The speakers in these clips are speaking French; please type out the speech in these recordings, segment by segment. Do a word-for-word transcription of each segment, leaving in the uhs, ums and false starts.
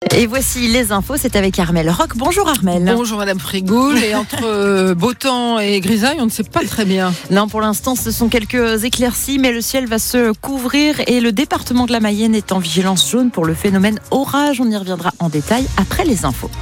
Et voici les infos, c'est avec Armelle Rock. Bonjour Armelle. Bonjour Madame Frégoul. Et entre euh, beau temps et grisaille, on ne sait pas très bien. Non, pour l'instant, ce sont quelques éclaircies, mais le ciel va se couvrir et le département de la Mayenne est en vigilance jaune pour le phénomène orage. On y reviendra en détail après les infos.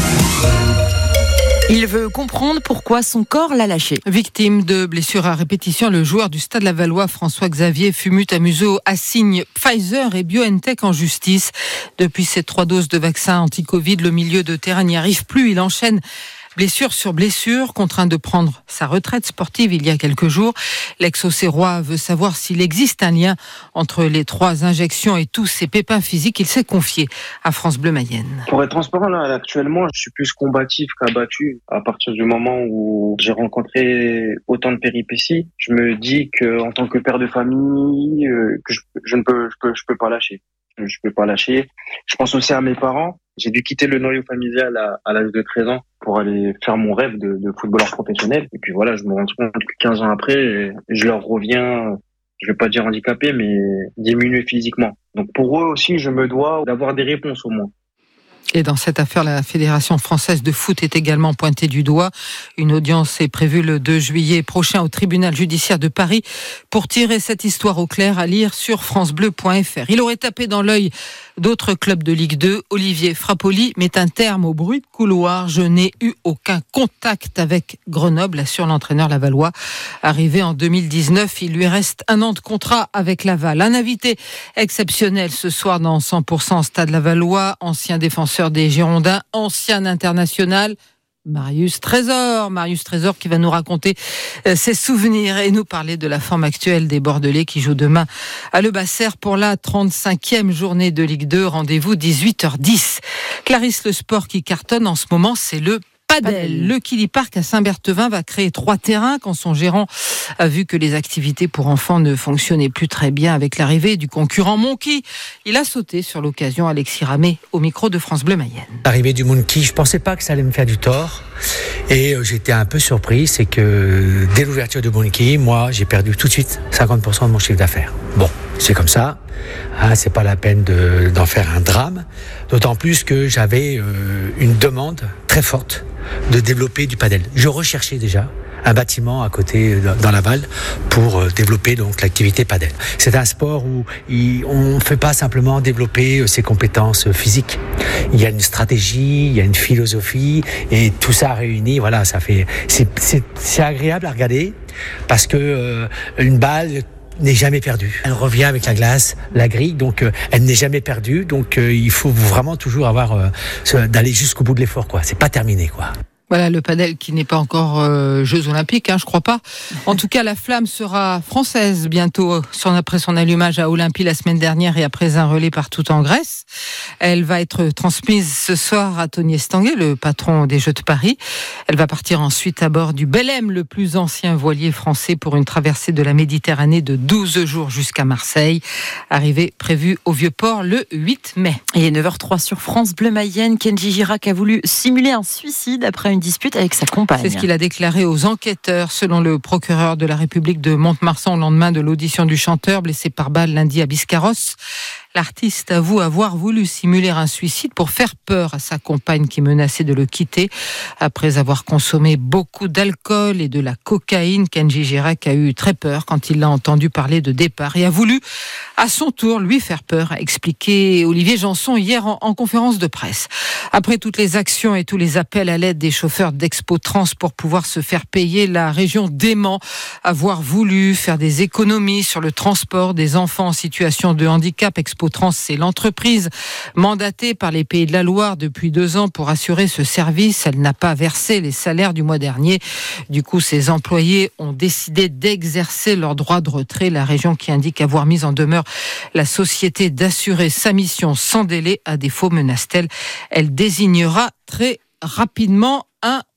Il veut comprendre pourquoi son corps l'a lâché. Victime de blessures à répétition, le joueur du Stade Lavallois, François-Xavier Fumut-Amuso, assigne Pfizer et BioNTech en justice. Depuis ses trois doses de vaccin anti-Covid, le milieu de terrain n'y arrive plus. Il enchaîne blessure sur blessure, contraint de prendre sa retraite sportive il y a quelques jours. L'ex-Auxerrois veut savoir s'il existe un lien entre les trois injections et tous ces pépins physiques. Il s'est confié à France Bleu Mayenne. Pour être transparent, là, actuellement, je suis plus combatif qu'abattu. À partir du moment où j'ai rencontré autant de péripéties, je me dis que en tant que père de famille, euh, que je, je ne peux, je peux, je peux pas lâcher. Je peux pas lâcher. Je pense aussi à mes parents. J'ai dû quitter le noyau familial à, à l'âge de treize ans pour aller faire mon rêve de, de footballeur professionnel. Et puis voilà, je me rends compte que quinze ans après, je leur reviens, je vais pas dire handicapé, mais diminué physiquement. Donc pour eux aussi, je me dois d'avoir des réponses au moins. Et dans cette affaire, la Fédération française de foot est également pointée du doigt. Une audience est prévue le deux juillet prochain au tribunal judiciaire de Paris pour tirer cette histoire au clair, à lire sur francebleu point f r. Il aurait tapé dans l'œil d'autres clubs de Ligue deux. Olivier Frappoli met un terme au bruit de couloir. Je n'ai eu aucun contact avec Grenoble, assure l'entraîneur lavallois. Arrivé en deux mille dix-neuf, il lui reste un an de contrat avec Laval. Un invité exceptionnel ce soir dans cent pour cent Stade Lavallois, ancien défenseur des Girondins, ancien international, Marius Trésor. Marius Trésor qui va nous raconter ses souvenirs et nous parler de la forme actuelle des Bordelais qui jouent demain à Le Basser pour la trente-cinquième journée de Ligue deux. Rendez-vous dix-huit heures dix. Clarisse, le sport qui cartonne en ce moment, c'est le padel. Le Killy Park à Saint-Berthevin va créer trois terrains quand son gérant a vu que les activités pour enfants ne fonctionnaient plus très bien avec l'arrivée du concurrent Monkey. Il a sauté sur l'occasion. Alexis Ramé au micro de France Bleu Mayenne. L'arrivée du Monkey, je pensais pas que ça allait me faire du tort et j'étais un peu surpris. C'est que dès l'ouverture de Monkey, moi j'ai perdu tout de suite cinquante pour cent de mon chiffre d'affaires. Bon, c'est comme ça, hein, c'est pas la peine de, d'en faire un drame, d'autant plus que j'avais euh, une demande très forte de développer du padel. Je recherchais déjà un bâtiment à côté dans Laval pour développer donc l'activité padel. C'est un sport où il, on ne fait pas simplement développer ses compétences physiques. Il y a une stratégie, il y a une philosophie et tout ça réuni, voilà, ça fait c'est, c'est, c'est agréable à regarder parce que euh, une balle n'est jamais perdue. Elle revient avec la glace, la grille, donc euh, elle n'est jamais perdue. Donc euh, il faut vraiment toujours avoir euh, ce, d'aller jusqu'au bout de l'effort, quoi. C'est pas terminé, quoi. Voilà, le padel qui n'est pas encore euh, Jeux Olympiques, hein, je crois pas. En tout cas, la flamme sera française bientôt, son, après son allumage à Olympie la semaine dernière et après un relais partout en Grèce. Elle va être transmise ce soir à Tony Estanguet, le patron des Jeux de Paris. Elle va partir ensuite à bord du Belém, le plus ancien voilier français, pour une traversée de la Méditerranée de douze jours jusqu'à Marseille. Arrivée prévue au Vieux-Port le huit mai. Et neuf heures zéro sur France Bleu Mayenne, Kenji Girac a voulu simuler un suicide après une dispute avec sa compagne. C'est ce qu'il a déclaré aux enquêteurs, selon le procureur de la République de Mont-de-Marsan au lendemain de l'audition du chanteur blessé par balle lundi à Biscarrosse. L'artiste avoue avoir voulu simuler un suicide pour faire peur à sa compagne qui menaçait de le quitter. Après avoir consommé beaucoup d'alcool et de la cocaïne, Kenji Girac a eu très peur quand il l'a entendu parler de départ et a voulu à son tour lui faire peur, a expliqué Olivier Janson hier en, en conférence de presse. Après toutes les actions et tous les appels à l'aide des chauffeurs d'Expo Trans pour pouvoir se faire payer, la région dément avoir voulu faire des économies sur le transport des enfants en situation de handicap. Expo Trans, c'est l'entreprise mandatée par les Pays de la Loire depuis deux ans pour assurer ce service. Elle n'a pas versé les salaires du mois dernier. Du coup, ses employés ont décidé d'exercer leur droit de retrait. La région qui indique avoir mis en demeure la société d'assurer sa mission sans délai. À défaut, menace-t-elle, elle désignera très rapidement un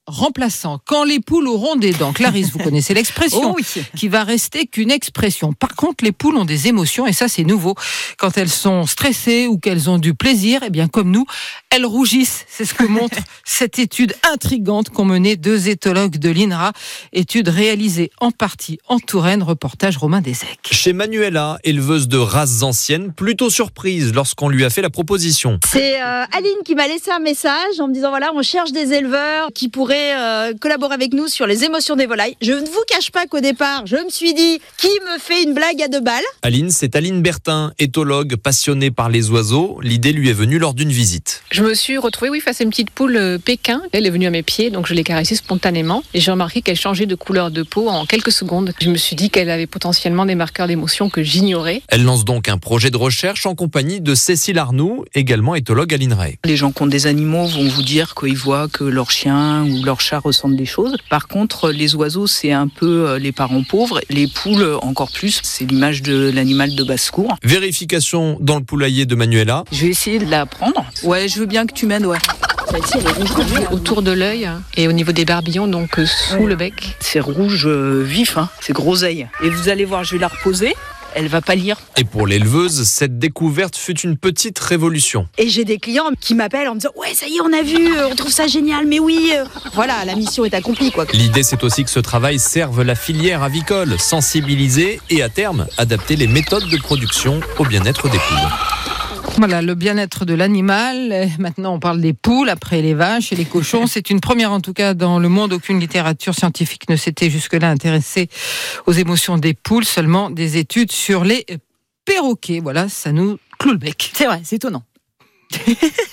remplaçant. Quand les poules auront des dents, Clarisse, vous connaissez l'expression, Oh oui. qui va rester qu'une expression. Par contre, les poules ont des émotions et ça, c'est nouveau. Quand elles sont stressées ou qu'elles ont du plaisir, eh bien, comme nous, elles rougissent. C'est ce que montre cette étude intrigante qu'ont menée deux éthologues de l'I N R A. Étude réalisée en partie en Touraine. Reportage Romain Desec. Chez Manuela, éleveuse de races anciennes, plutôt surprise lorsqu'on lui a fait la proposition. C'est euh, Aline qui m'a laissé un message en me disant voilà, on cherche des éleveurs qui pourraient euh, collaborer avec nous sur les émotions des volailles. Je ne vous cache pas qu'au départ, je me suis dit qui me fait une blague à deux balles. Aline, c'est Aline Bertin, éthologue passionnée par les oiseaux. L'idée lui est venue lors d'une visite. Je me suis retrouvée oui, face à une petite poule euh, Pékin. Elle est venue à mes pieds, donc je l'ai caressée spontanément. Et j'ai remarqué qu'elle changeait de couleur de peau en quelques secondes. Je me suis dit qu'elle avait potentiellement des marqueurs d'émotion que j'ignorais. Elle lance donc un projet de recherche en compagnie de Cécile Arnoux, également éthologue à l'I N R A E. Les gens qui ont des animaux vont vous dire qu'ils voient que leur chien ou leur chat ressentent des choses. Par contre, les oiseaux, c'est un peu les parents pauvres. Les poules, encore plus, c'est l'image de l'animal de basse-cour. Vérification dans le poulailler de Manuela. Je vais essayer de la prendre. Ouais, je veux bien que tu m'aides, ouais. Autour de l'œil et au niveau des barbillons, donc euh, sous le bec. C'est rouge euh, vif, hein. C'est groseille. Et vous allez voir, je vais la reposer. Elle va pâlir. Et pour l'éleveuse, cette découverte fut une petite révolution. Et j'ai des clients qui m'appellent en me disant ouais, ça y est, on a vu, on trouve ça génial, mais oui, euh, voilà, la mission est accomplie, quoi. L'idée, c'est aussi que ce travail serve la filière avicole, sensibiliser et à terme, adapter les méthodes de production au bien-être des poules. Voilà, le bien-être de l'animal. Maintenant, on parle des poules, après les vaches et les cochons. C'est une première, en tout cas, dans le monde. Aucune littérature scientifique ne s'était jusque-là intéressée aux émotions des poules, seulement des études sur les perroquets. Voilà, ça nous cloue le bec. C'est vrai, c'est étonnant.